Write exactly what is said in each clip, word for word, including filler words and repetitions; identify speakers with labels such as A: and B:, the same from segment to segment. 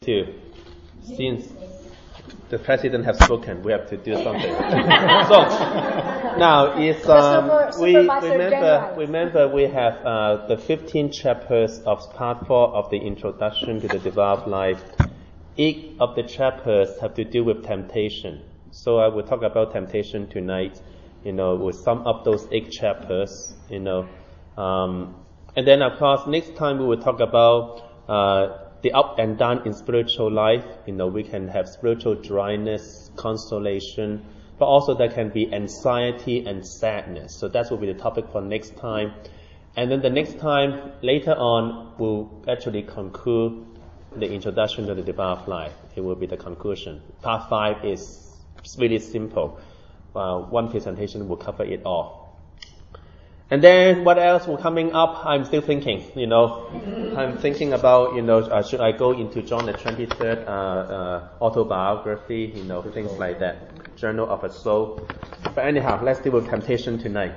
A: to, since the president has spoken, we have to do something. So now is um, we remember remember we have uh, the fifteen chapters of part four of the introduction to the devout life. Each of the chapters have to do with temptation. So I will talk about temptation tonight. You know, with some of those eight chapters. You know, um, and then of course next time we will talk about uh, the up and down in spiritual life. You know, we can have spiritual dryness, consolation, but also there can be anxiety and sadness. So that will be the topic for next time. And then the next time, later on, we'll actually conclude the introduction to the devout life. It will be the conclusion. Part five is really simple. Uh, one presentation will cover it all. And then what else will coming up? I'm still thinking, you know. I'm thinking about, you know, uh, should I go into John the twenty-third uh, uh, autobiography, you know, things like that. Journal of a Soul. But anyhow, let's deal with temptation tonight.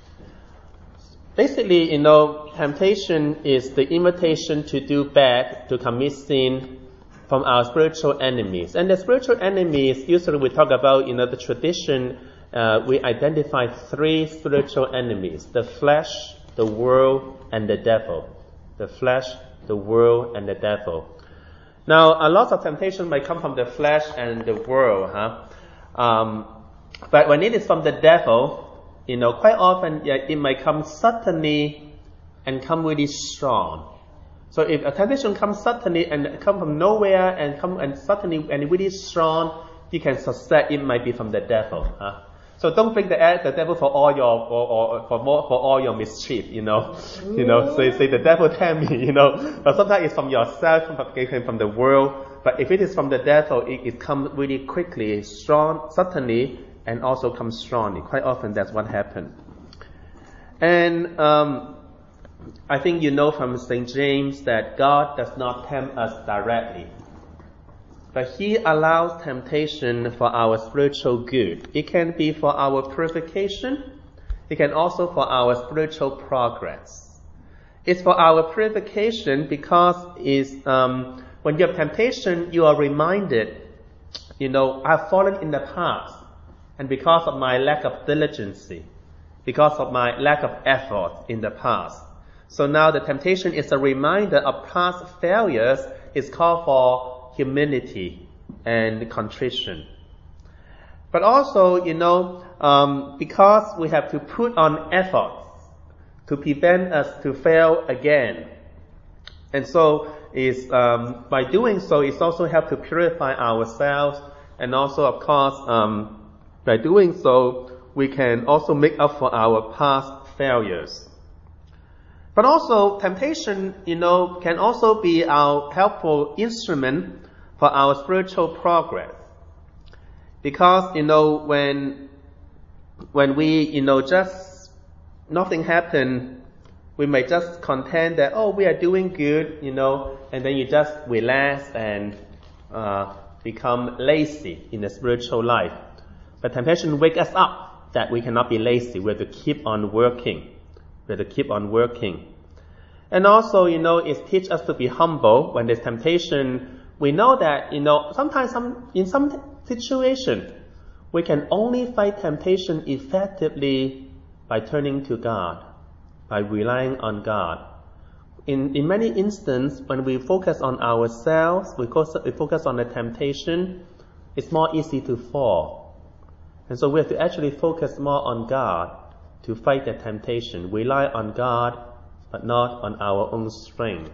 A: Basically, you know, temptation is the invitation to do bad, to commit sin from our spiritual enemies. And the spiritual enemies, usually we talk about, you know, the tradition. Uh, we identify three spiritual enemies: the flesh, the world, and the devil. The flesh, the world, and the devil. Now, a lot of temptation might come from the flesh and the world, huh? Um, but when it is from the devil, you know, quite often yeah, it might come suddenly and come really strong. So if a temptation comes suddenly and come from nowhere and come and suddenly and really strong, you can suspect it might be from the devil, huh? So don't blame the, the devil for all your or, or for more for all your mischief, you know. You know, so you say the devil tell me, you know. But sometimes it's from yourself, from, from the world. But if it is from the devil, it, it comes really quickly, strong, suddenly, and also comes strongly. Quite often that's what happens. And um, I think you know from Saint James that God does not tempt us directly. But He allows temptation for our spiritual good. It can be for our purification. It can also for our spiritual progress. It's for our purification because it's, um, when you have temptation, you are reminded, you know, I've fallen in the past. And because of my lack of diligence, because of my lack of effort in the past. So now the temptation is a reminder of past failures. It's called for humility and contrition. But also, you know, um, because we have to put on efforts to prevent us to fail again. And so is um, by doing so, it's also help to purify ourselves. And also, of course, um, by doing so, we can also make up for our past failures. But also, temptation, you know, can also be our helpful instrument for our spiritual progress. Because, you know, when, when we, you know, just, nothing happened, we may just contend that, oh, we are doing good, you know, and then you just relax and, uh, become lazy in the spiritual life. But temptation wakes us up that we cannot be lazy. We have to keep on working. We have to keep on working. And also, you know, it teaches us to be humble when there's temptation. We know that, you know, sometimes some, in some situation, we can only fight temptation effectively by turning to God, by relying on God. In, in many instances, when we focus on ourselves, we focus, we focus on the temptation, it's more easy to fall. And so we have to actually focus more on God to fight the temptation. Rely on God, but not on our own strength.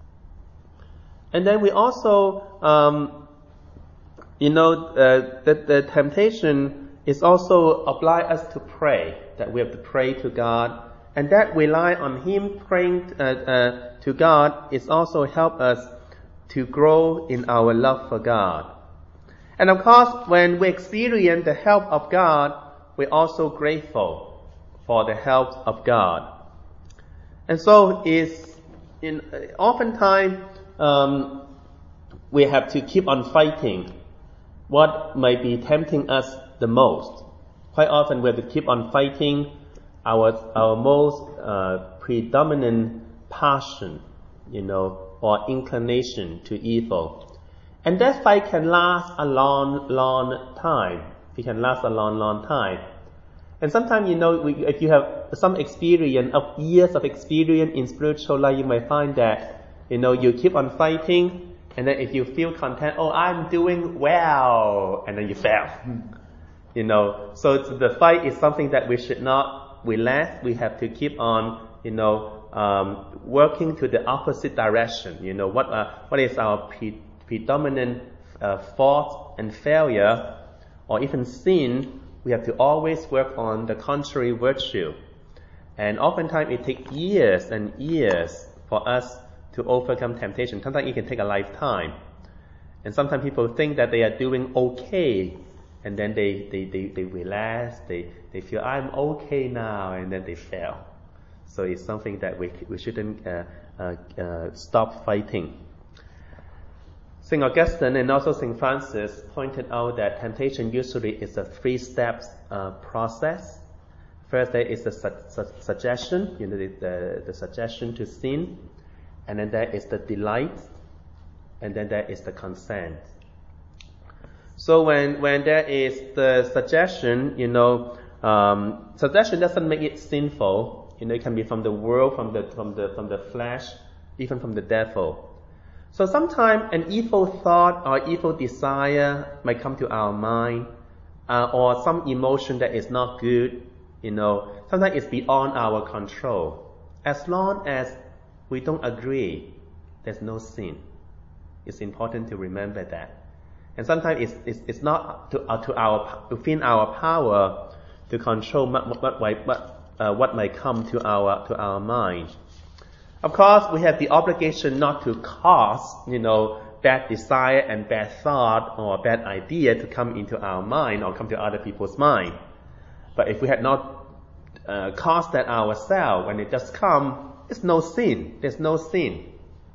A: And then we also, um, you know, uh, the, the temptation is also oblige us to pray, that we have to pray to God. And that rely on Him praying uh, uh, to God is also help us to grow in our love for God. And of course, when we experience the help of God, we're also grateful for the help of God. And so it's in oftentimes um, we have to keep on fighting what might be tempting us the most. Quite often we have to keep on fighting our our most uh, predominant passion, you know, or inclination to evil. And that fight can last a long, long time. It can last a long, long time. And sometimes, you know, if you have some experience of years of experience in spiritual life, you might find that, you know, you keep on fighting, and then if you feel content, oh, I'm doing well, and then you fail. You know, so the fight is something that we should not relax. We have to keep on, you know, um, working to the opposite direction. You know, what uh, what is our pre- predominant uh, fault and failure, or even sin? We have to always work on the contrary virtue. And oftentimes it takes years and years for us to overcome temptation. Sometimes it can take a lifetime. And sometimes people think that they are doing okay, and then they, they, they, they relax, they, they feel, I'm okay now, and then they fail. So it's something that we, we shouldn't uh, uh, uh, stop fighting. Saint Augustine and also Saint Francis pointed out that temptation usually is a three-step uh, process. First, there is the su- su- suggestion, you know, the, the, the suggestion to sin, and then there is the delight, and then there is the consent. So when when there is the suggestion, you know, um, suggestion doesn't make it sinful. You know, it can be from the world, from the from the from the flesh, even from the devil. So sometimes an evil thought or evil desire might come to our mind, uh, or some emotion that is not good, you know, sometimes it's beyond our control. As long as we don't agree, there's no sin. It's important to remember that. And sometimes it's, it's, it's not to, uh, to our, within our power to control what, what, what, uh, what might come to our, to our mind. Of course, we have the obligation not to cause, you know, bad desire and bad thought or bad idea to come into our mind or come to other people's mind. But if we had not uh, caused that ourselves, when it just comes, it's no sin. There's no sin.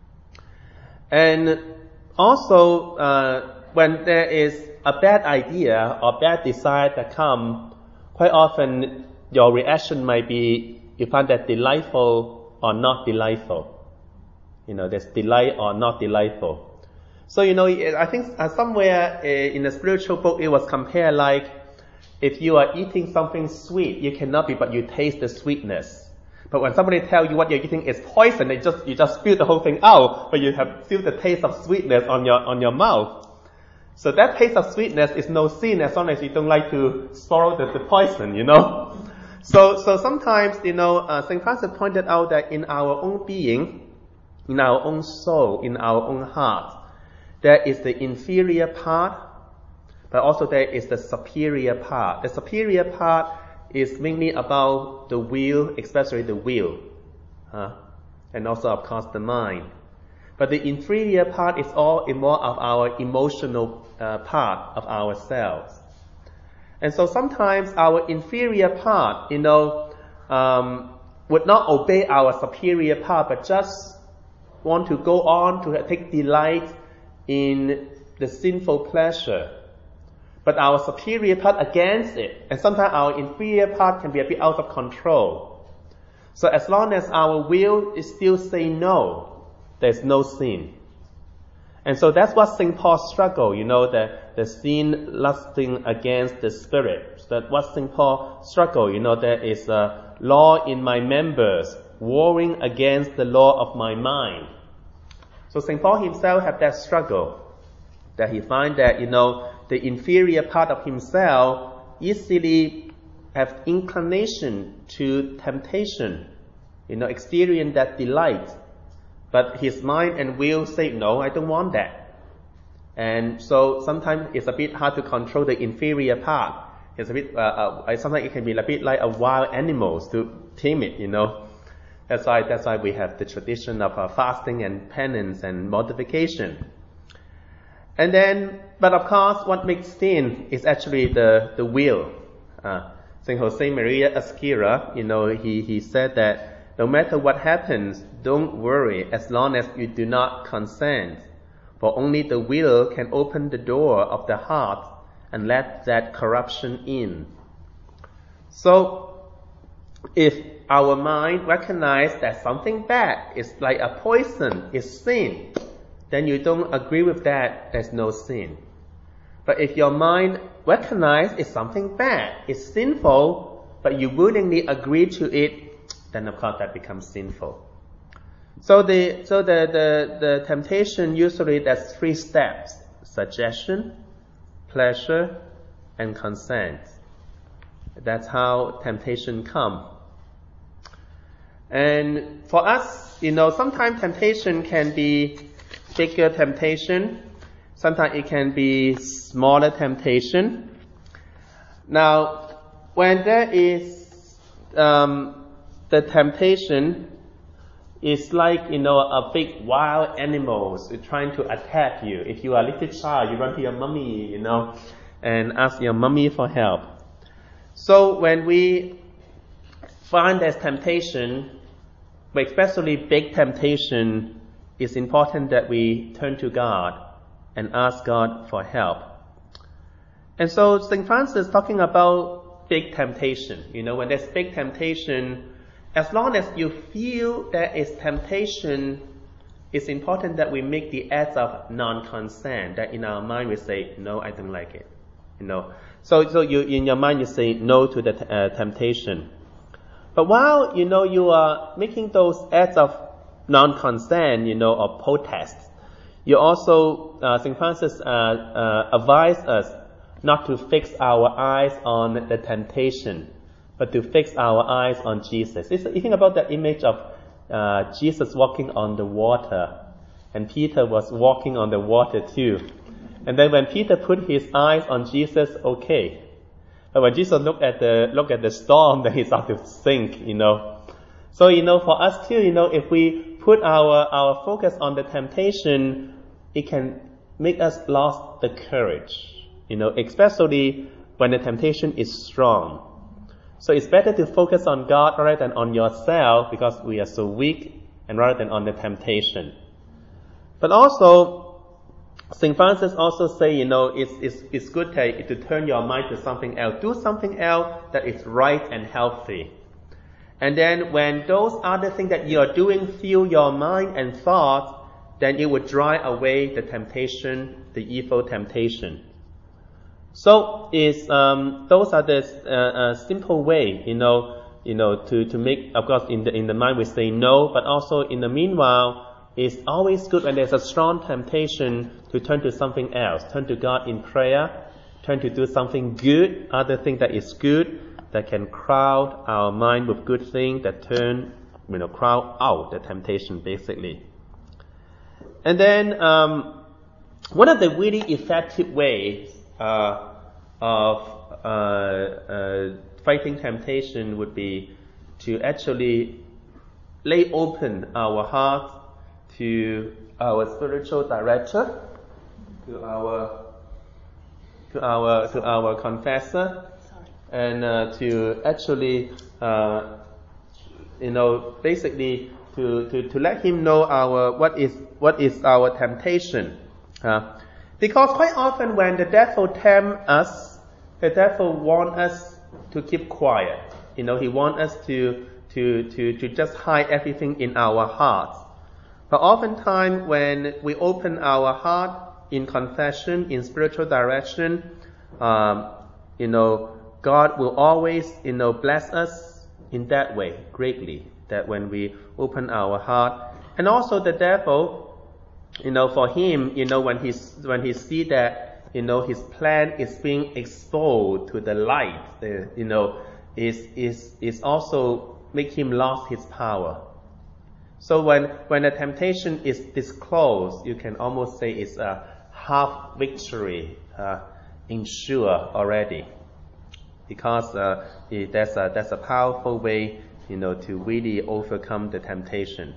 A: And also, uh, when there is a bad idea or bad desire that come, quite often your reaction might be, you find that delightful or not delightful. You know, there's delight or not delightful. So, you know, I think uh, somewhere uh, in the spiritual book it was compared like, if you are eating something sweet, you cannot be, but you taste the sweetness. But when somebody tells you what you're eating is poison, they just, you just spill the whole thing out, but you have still the taste of sweetness on your, on your mouth. So that taste of sweetness is no sin as long as you don't like to swallow the, the poison, you know. So, so sometimes, you know, uh, Saint Francis pointed out that in our own being, in our own soul, in our own heart, there is the inferior part, but also there is the superior part. The superior part is mainly about the will, especially the will, uh, and also, of course, the mind. But the inferior part is all more of our emotional uh, part of ourselves. And so sometimes our inferior part, you know, um, would not obey our superior part, but just want to go on to take delight in the sinful pleasure. But our superior part against it, and sometimes our inferior part can be a bit out of control. So as long as our will is still saying no, there's no sin. And so that's what Saint Paul struggled, you know, the, the sin lusting against the spirit. That's what Saint Paul struggled, you know, there is a law in my members, warring against the law of my mind. So Saint Paul himself had that struggle, that he find that, you know, the inferior part of himself easily have inclination to temptation, you know, experience that delight. But his mind and will say, no, I don't want that. And so sometimes it's a bit hard to control the inferior part. It's a bit, uh, uh, sometimes it can be a bit like a wild animal to tame it, you know. That's why, that's why we have the tradition of uh, fasting and penance and mortification. And then, but of course, what makes sin is actually the, the will. Uh, Saint Jose Maria Esquerra, you know, he, he said that no matter what happens, don't worry as long as you do not consent. For only the will can open the door of the heart and let that corruption in. So, if our mind recognizes that something bad is like a poison, is sin, then you don't agree with that, there's no sin. But if your mind recognizes it's something bad, it's sinful, but you willingly agree to it, then of course that becomes sinful. So the so the, the, the temptation usually there's three steps: suggestion, pleasure, and consent. That's how temptation comes. And for us, you know, sometimes temptation can be bigger temptation. Sometimes it can be smaller temptation. Now, when there is um, the temptation, it's like, you know, a big wild animal trying to attack you. If you are a little child, you run to your mommy, you know, and ask your mommy for help. So when we find there's temptation, but especially big temptation, it's important that we turn to God and ask God for help. And so Saint Francis talking about big temptation. You know, when there's big temptation, as long as you feel there is temptation, it's important that we make the act of non-consent, that in our mind we say, no, I don't like it. You know, so so you in your mind you say no to the uh, temptation. But while, you know, you are making those acts of non-consent, you know, or protest, you also, uh, Saint Francis uh, uh, advised us not to fix our eyes on the temptation, but to fix our eyes on Jesus. It's, you think about the image of uh, Jesus walking on the water, and Peter was walking on the water too. And then when Peter put his eyes on Jesus, okay. But when Jesus looked at the look at the storm, then he started to sink, you know. So, you know, for us too, you know, if we put our, our focus on the temptation, it can make us lose the courage, you know, especially when the temptation is strong. So it's better to focus on God rather than on yourself, because we are so weak, and rather than on the temptation. But also, Saint Francis also say, you know, it's, it's, it's good to, to turn your mind to something else. Do something else that is right and healthy. And then when those other things that you are doing fill your mind and thoughts, then it will drive away the temptation, the evil temptation. So it's, um, those are the uh, uh, simple way, you know, you know, to, to make, of course, in the, in the mind we say no, but also in the meanwhile, it's always good when there's a strong temptation to turn to something else. Turn to God in prayer. Turn to do something good, other thing that is good, that can crowd our mind with good things, that turn, you know, crowd out the temptation, basically. And then, um, one of the really effective ways uh, of uh, uh, fighting temptation would be to actually lay open our heart to our spiritual director, to our to our to our confessor, and uh, to actually uh, you know basically to, to, to let him know our what is what is our temptation. Uh, because quite often when the devil tempts us, the devil wants us to keep quiet. You know, he wants us to to to to just hide everything in our hearts. But oftentimes when we open our heart in confession, in spiritual direction, um, you know, God will always, you know, bless us in that way greatly. That when we open our heart, and also the devil, you know, for him, you know, when he's when he see that, you know, his plan is being exposed to the light, the, you know, is is is also make him lose his power. So when, when the temptation is disclosed, you can almost say it's a half victory uh, ensure already, because uh, it, that's a that's a powerful way, you know, to really overcome the temptation.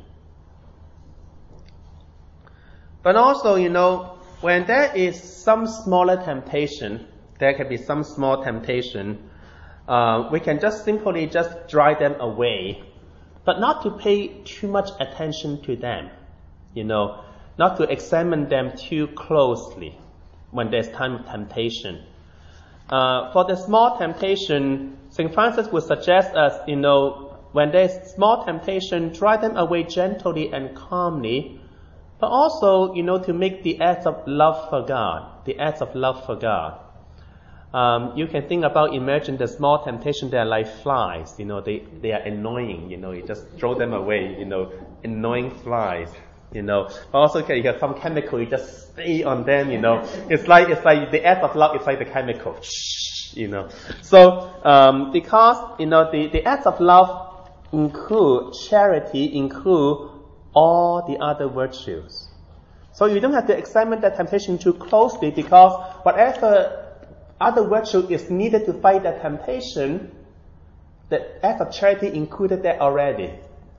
A: But also, you know, when there is some smaller temptation, there can be some small temptation. Uh, we can just simply just drive them away. But not to pay too much attention to them, you know, not to examine them too closely when there's time of temptation. Uh, for the small temptation, Saint Francis would suggest us, you know, when there's small temptation, drive them away gently and calmly, but also, you know, to make the acts of love for God, the acts of love for God. Um, you can think about, imagine the small temptation, they are like flies, you know, they, they are annoying, you know, you just throw them away, you know, annoying flies, you know. But also you have some chemical, you just stay on them, you know. It's like, it's like the act of love, it's like the chemical, you know. So, um, because, you know, the, the acts of love include charity, include all the other virtues. So you don't have to examine that temptation too closely, because whatever other virtue is needed to fight that temptation, the act of charity included that already.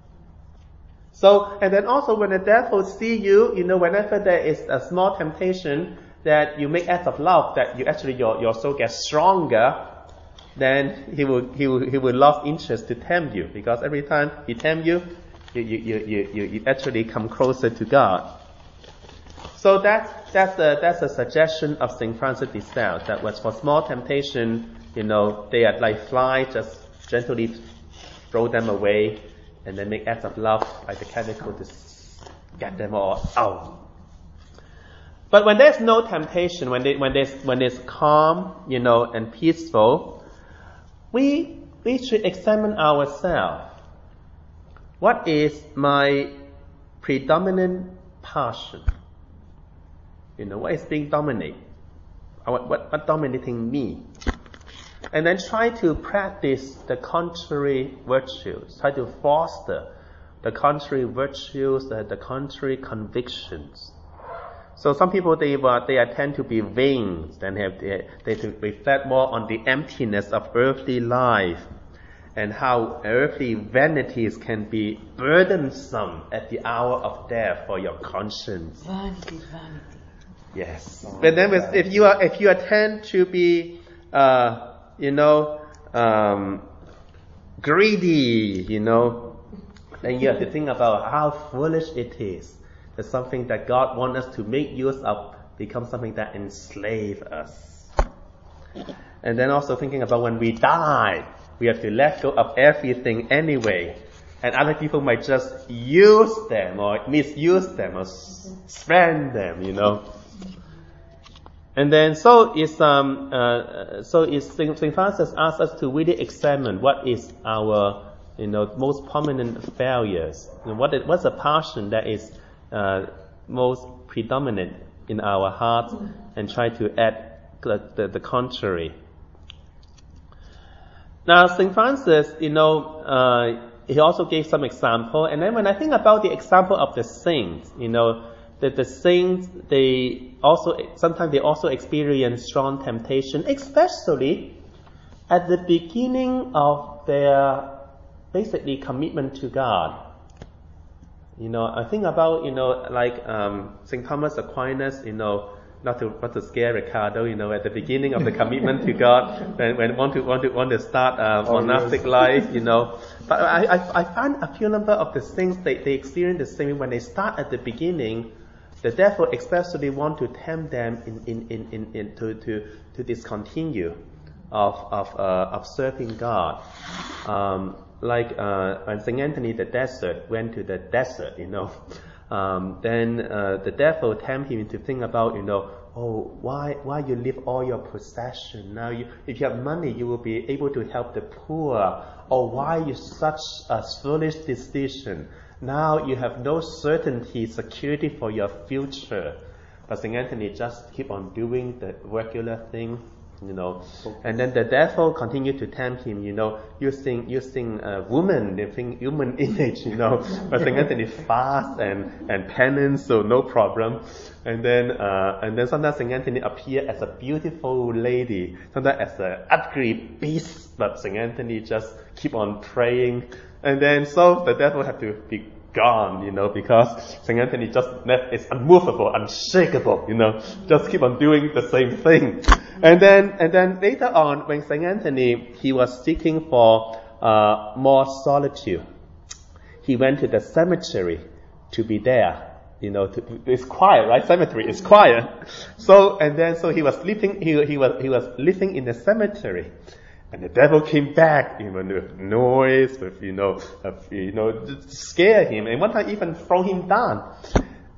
A: So, and then also when the devil see you, you know, whenever there is a small temptation that you make acts of love, that you actually, your, your soul gets stronger, then he will, he will, he will lose interest to tempt you, because every time he tempt you, you, you, you, you, you actually come closer to God. So that's, that's a, that's a suggestion of Saint Francis de Sales, that was for small temptation, you know, they are like flies, just gently throw them away, and then make acts of love like the chemical to get them all out. But when there's no temptation, when they, when there's, when there's calm, you know, and peaceful, we, we should examine ourselves. What is my predominant passion? You know, what is being dominated? What, what, what dominating me? And then try to practice the contrary virtues. Try to foster the contrary virtues, the, the contrary convictions. So some people, they they tend to be vain, and have they, they to reflect more on the emptiness of earthly life, and how earthly vanities can be burdensome at the hour of death for your conscience.
B: Vanity, vanity.
A: Yes. Oh, but then if you are, if you tend to be, uh, you know, um, greedy, you know, then you have to think about how foolish it is that something that God wants us to make use of becomes something that enslaves us. And then also thinking about when we die, we have to let go of everything anyway. And other people might just use them or misuse them or spend them, you know. And then, so is um uh so is Saint Francis asks us to really examine what is our, you know, most prominent failures. You know, what is, what's the passion that is uh most predominant in our heart, and try to add the, the, the contrary. Now, Saint Francis, you know, uh he also gave some example, and then when I think about the example of the saints, you know, that the saints, they also, sometimes they also experience strong temptation, especially at the beginning of their, basically, commitment to God. You know, I think about, you know, like, um, Saint Thomas Aquinas, you know, not to, not to scare Ricardo, you know, at the beginning of the commitment to God, when, when want to, want to, want to start, uh, oh, monastic yes. life, you know. But I, I, I find a few number of the saints, they, they experience the same when they start at the beginning. The devil especially want to tempt them in, in, in, in, in to, to, to discontinue of, of, uh, of serving God. Um, like, uh, when Saint Anthony the Desert went to the desert, you know, um, then, uh, the devil tempt him to think about, you know, oh, why, why you leave all your possession? Now you, if you have money, you will be able to help the poor. Or why you such a foolish decision? Now you have no certainty, security for your future. But Saint Anthony just keep on doing the regular thing, you know. And then the devil continued to tempt him, you know, using using a woman, the thing, human image, you know. But Saint Anthony fast and and penance, so no problem. And then uh, and then sometimes Saint Anthony appear as a beautiful lady, sometimes as an ugly beast. But Saint Anthony just keep on praying. And then, so the devil had to be gone, you know, because Saint Anthony just is unmovable, unshakable, you know, just keep on doing the same thing. And then, and then later on, when Saint Anthony, he was seeking for uh, more solitude, he went to the cemetery to be there, you know, to, it's quiet, right? Cemetery is quiet. So, and then, so he was living, he, he was, he was living in the cemetery. And the devil came back, even with noise, with, you know, uh, you know, to scare him, and one time even throw him down.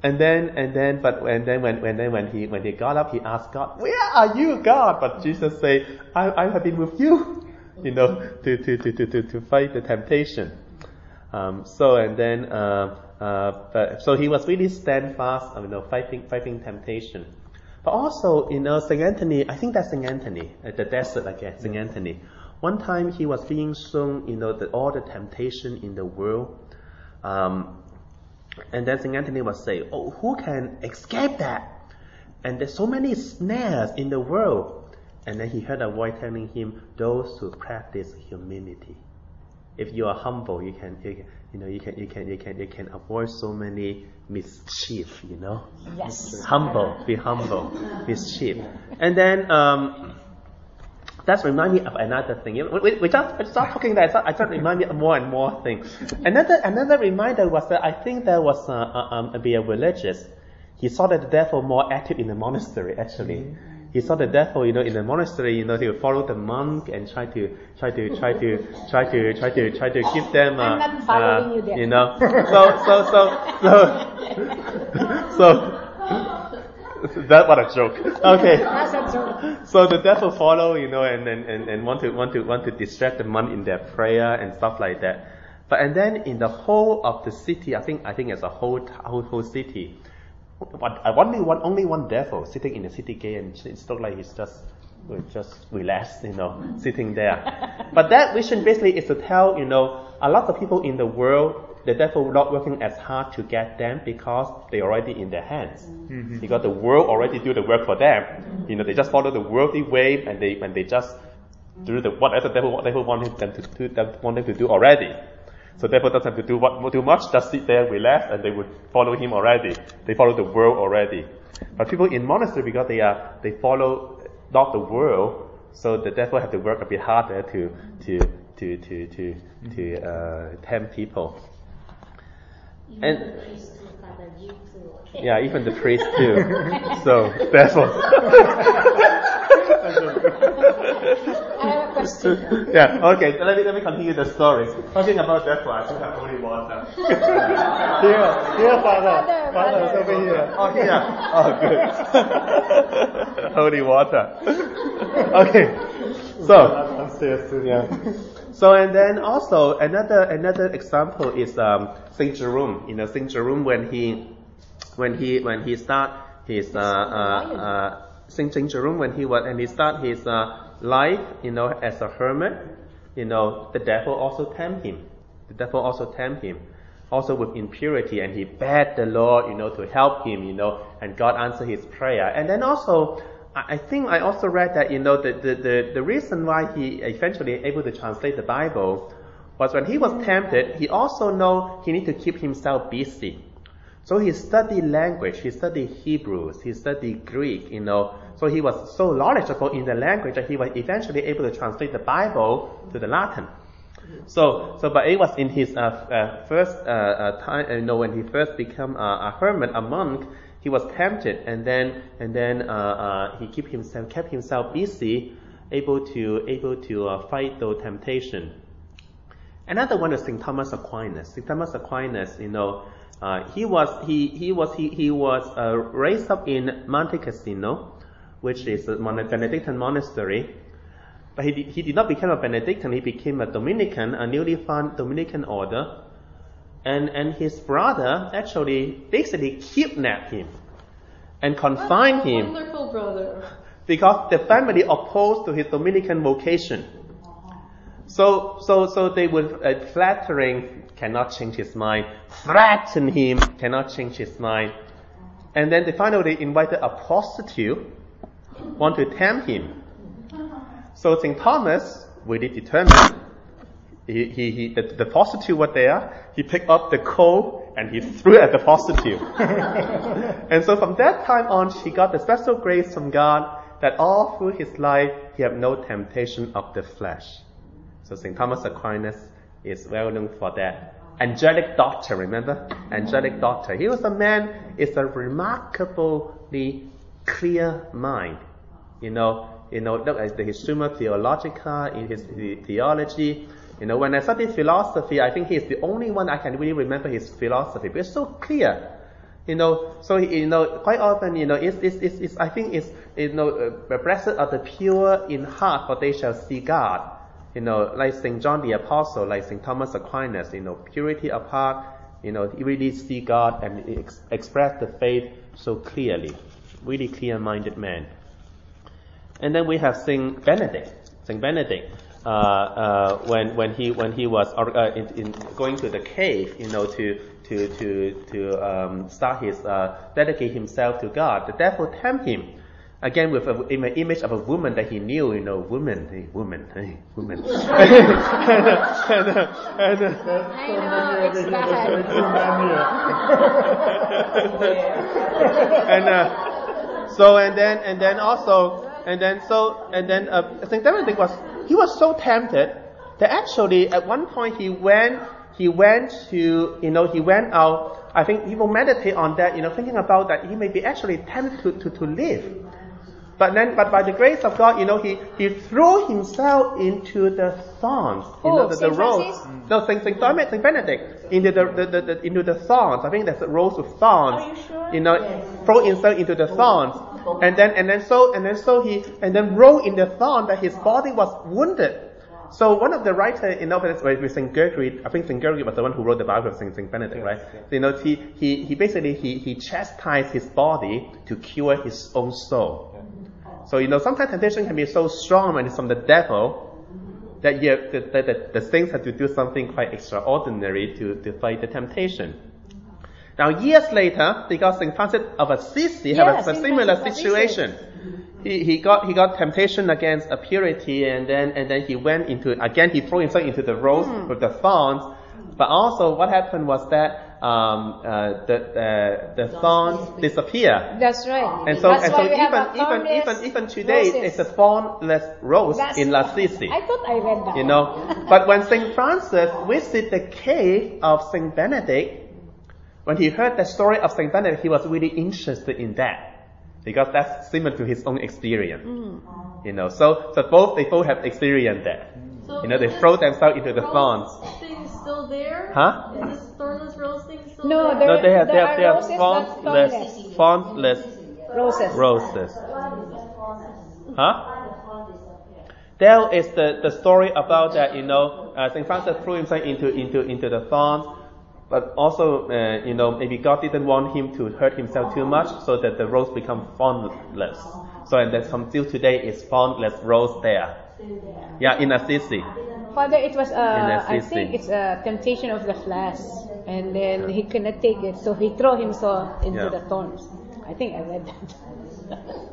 A: And then, and then, but and then when, when then when he when he got up, he asked God, "Where are you, God?" But Jesus said, "I I have been with you, you know, to to to to to, to fight the temptation." Um, so and then, uh, uh, but so he was really steadfast, you know, fighting fighting temptation. But also, you know, Saint Anthony, I think that's Saint Anthony at the desert again, Saint Anthony. One time he was being shown, you know, the, all the temptation in the world. Um, And then Saint Anthony was saying, "Oh, who can escape that? And there's so many snares in the world." And then he heard a voice telling him, "Those who practice humility. If you are humble, you can, you, can, you know, you can, you can, you can, you can avoid so many mischief. You know,
B: yes,
A: humble, be humble, mischief." And then um, that reminds me of another thing. We, we, we just we start talking that. I just remind me of more and more things. Another another reminder was that I think there was a, a, um, be a religious. He saw that the devil more active in the monastery. Actually, mm-hmm. He saw the devil, you know, in the monastery. You know, he would follow the monk and try to try to try to try to try to try to give them. Uh,
B: I'm not following
A: uh,
B: you there.
A: You know, so so so so so. That what a joke. Okay.
B: That's a joke.
A: So the devil follow, you know, and, and, and, and want to want to want to distract the monk in their prayer and stuff like that. But and then in the whole of the city, I think I think as a whole whole, whole city, I only one only one devil sitting in the city gate, and it looked like he's just just relaxed, you know, sitting there. But that vision basically is to tell, you know, a lot of people in the world, the devil not working as hard to get them because they already in their hands. Mm-hmm. Because the world already do the work for them. You know, they just follow the worldly way and they and they just do the whatever the devil what devil wanted them to do them want them to do already. So devil doesn't have to do what too much, just sit there, relax, and they would follow him already. They follow the world already. But people in monastery, because they are they follow not the world, so the devil have to work a bit harder to to to to to to uh, tempt people.
C: Even
A: And,
C: the priest too, Father, you too. Okay.
A: yeah, even the priest too. So therefore,
B: I have a question.
A: yeah. Okay, so let me let me continue the story. Talking about that one, I should have holy water.
D: Here, here, Father.
B: Father,
D: Father,
B: Father.
D: over here.
A: Oh, here. Oh, good. Holy water. Okay. So,
D: Downstairs too.
A: yeah. So and then also another another example is um, Saint Jerome. You know, Saint Jerome when he when he when he start his uh, uh, uh, Saint Saint Jerome when he was and he start his uh, life, you know, as a hermit. You know, the devil also tempt him. The devil also tempt him, also with impurity, and he begged the Lord, you know, to help him. You know, and God answered his prayer. And then also, I think I also read that, you know, the, the, the, the reason why he eventually able to translate the Bible was when he was tempted, he also know he need to keep himself busy. So he studied language, he studied Hebrews, he studied Greek, you know. So he was so knowledgeable in the language that he was eventually able to translate the Bible to the Latin. So, so but it was in his uh, uh, first uh, uh, time, you know, when he first became uh, a hermit, a monk. He was tempted, and then and then uh, uh, he kept himself kept himself busy, able to able to uh, fight the temptation. Another one is Saint Thomas Aquinas. Saint Thomas Aquinas, you know, uh, he was he he was he he was uh, raised up in Monte Cassino, which is a Benedictine monastery. But he did, he did not become a Benedictine. He became a Dominican, a newly found Dominican order. And and his brother actually basically kidnapped him and confined
C: What a
A: him
C: wonderful brother.
A: because the family opposed to his Dominican vocation. So so so they would uh, flattering cannot change his mind, threaten him cannot change his mind, and then they finally invited a prostitute, want to tempt him. So Saint Thomas really determined. He, he, he, the, the prostitute was there. He picked up the coal and he threw it at the prostitute. And so from that time on, he got the special grace from God that all through his life, he had no temptation of the flesh. So Saint Thomas Aquinas is well known for that. Angelic doctor, remember? Angelic doctor. He was a man, it's a remarkably clear mind. You know, you know, look at his Summa Theologica, in his the, theology. You know, when I studied philosophy, I think he's the only one I can really remember his philosophy. But it's so clear. You know, so you know, quite often, you know, it's, it's, it's, it's I think it's, you know, uh, blessed are the pure in heart, for they shall see God. You know, like Saint John the Apostle, like Saint Thomas Aquinas, you know, purity of heart, you know, he really see God and ex- express the faith so clearly. Really clear-minded man. And then we have Saint Benedict. Saint Benedict, uh, uh, when when he when he was uh, in, in going to the cave, you know, to to to to um, start his uh, dedicate himself to God, the devil tempted him. Again, with an image of a woman that he knew, you know, woman, hey, woman, hey, woman. and, uh, and, uh, and, uh,
B: I know, it's bad.
A: and uh, so and then and then also and then so and then uh, Saint Benedict was he was so tempted that actually at one point he went he went to you know he went out. I think he will meditate on that, you know, thinking about that he may be actually tempted to, to, to live. But then, but by the grace of God, you know, he, he threw himself into the thorns, you
B: Oh,
A: know, the, the
B: Saint
A: rose.
B: Francis?
A: No, Saint Saint Dominic, Saint Benedict, into the, the, the, the into the thorns. I think there's a rose with thorns.
B: Are you sure?
A: You know, yes. Throw himself into the thorns, and then and then so and then so he and then rolled in the thorn that his body was wounded. So one of the writers, you know, with Saint Gregory, I think Saint Gregory was the one who wrote the Bible of Saint Saint Benedict, yes, right? Yes. So, you know, he he he basically he he chastised his body to cure his own soul. Yes. So, you know, sometimes temptation can be so strong when it's from the devil that you have, that, that, that the saints have to do something quite extraordinary to, to fight the temptation. Now, years later, because Saint Francis of Assisi yes, had a, a similar situation. He, he got he got temptation against a purity, and then and then he went into again he threw himself into the rose mm. with the thorns. But also, what happened was that um, uh, the uh, the thorns disappear.
B: That's right.
A: And so
B: That's
A: and so even even
B: even
A: even even today, roses. It's a thornless rose That's in Assisi.
B: I thought I read that.
A: You know, but when Saint Francis visited the cave of Saint Benedict, when he heard the story of Saint Benedict, he was really interested in that. Because that's similar to his own experience, mm. you know. So, so both they both have experienced that. So you know, they throw themselves into the thorns.
C: Thing still there?
A: Huh?
C: Is this thornless rose thing still
B: no,
C: there?
A: No, they have they have they have
B: roses,
A: thornless thornless
B: roses.
A: Roses. Huh? There is the, the story about that. You know, uh, Saint Francis threw himself into into into the thorns. But also, uh, you know, maybe God didn't want him to hurt himself too much, so that the rose become thornless. So, and that until today is thornless rose there. Yeah, in Assisi.
B: Father, it was, uh, I think it's a temptation of the flesh, and then yeah. he cannot take it, so he threw himself into yeah. the thorns. I think I read that.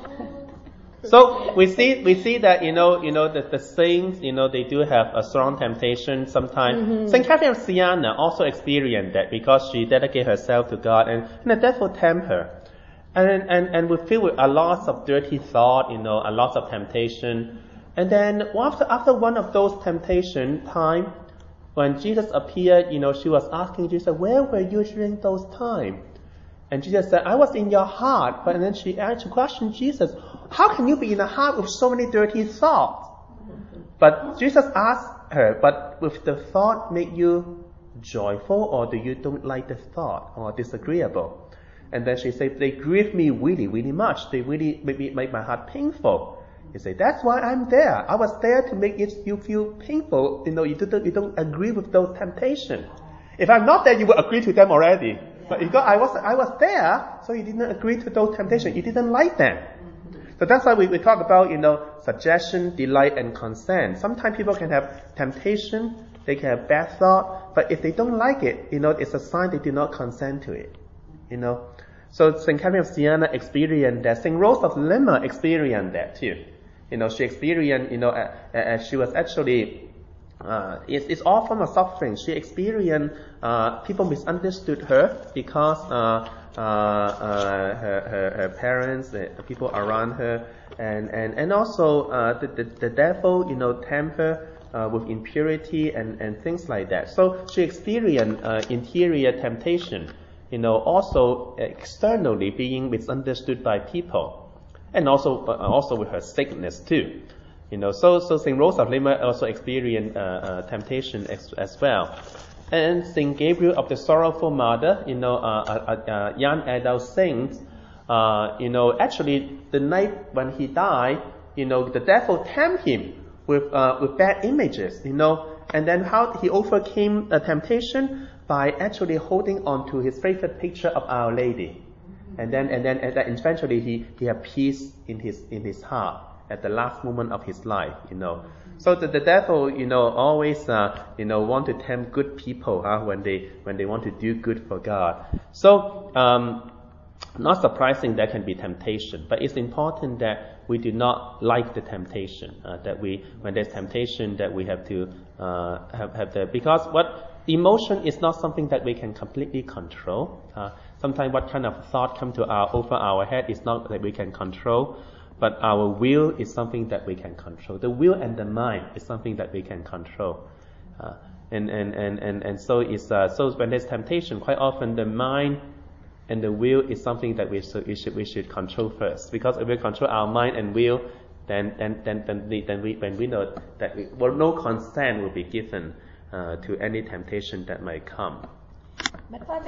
A: So we see we see that you know you know that the saints you know they do have a strong temptation sometimes. Mm-hmm. Saint Catherine of Siena also experienced that because she dedicated herself to God, and, and the devil tempted her, and and and we feel with a lot of dirty thought, you know, a lot of temptation, and then after after one of those temptation time, when Jesus appeared, you know, she was asking Jesus, "Where were you during those times?" And Jesus said, "I was in your heart." But then she actually questioned Jesus, "How can you be in a heart with so many dirty thoughts?" But Jesus asked her, "But with the thought make you joyful, or do you don't like the thought, or disagreeable?" And then she said, "They grieve me really, really much. They really make me make my heart painful." He said, "That's why I'm there. I was there to make it you feel painful. You know, you don't you don't agree with those temptations. If I'm not there, you would agree to them already. But because I was I was there, so you didn't agree to those temptations. You didn't like them." So that's why we, we talk about, you know, suggestion, delight, and consent. Sometimes people can have temptation, they can have bad thought, but if they don't like it, you know, it's a sign they did not consent to it. You know. So Saint Catherine of Siena experienced that. Saint Rose of Lima experienced that too. You know, she experienced, you know, uh, uh, she was actually Uh, it's, it's all from a suffering. She experienced, uh, people misunderstood her because, uh, uh, uh, her, her, her parents, the, the people around her, and, and, and also, uh, the, the, the devil, you know, tempt her, uh, with impurity and, and things like that. So she experienced, uh, interior temptation, you know, also externally being misunderstood by people, and also, uh, also with her sickness too. You know, so so Saint Rose of Lima also experienced uh, uh, temptation as, as well, And Saint Gabriel of the Sorrowful Mother, you know, uh, a, a, a young adult saint, uh, you know, actually the night when he died, you know, the devil tempted him with uh, with bad images, you know, and then how he overcame the temptation by actually holding on to his favorite picture of Our Lady, and then and then and then eventually he he had peace in his in his heart at the last moment of his life, you know. So the, the devil, you know, always, uh, you know, want to tempt good people, huh, when they when they want to do good for God. So, um, not surprising there can be temptation, but it's important that we do not like the temptation. Uh, that we, when there's temptation, that we have to uh, have have the because what emotion is not something that we can completely control. Uh, sometimes what kind of thought come to our over our head is not that we can control. But our will is something that we can control. The will and the mind is something that we can control. Uh, and, and, and, and, and so it's, uh, so when there's temptation, quite often the mind and the will is something that we should, we should, we should control first. Because if we control our mind and will, then, then, then, then, we, then we, when we know that we, well, no consent will be given, uh, to any temptation that might come.
B: But Father,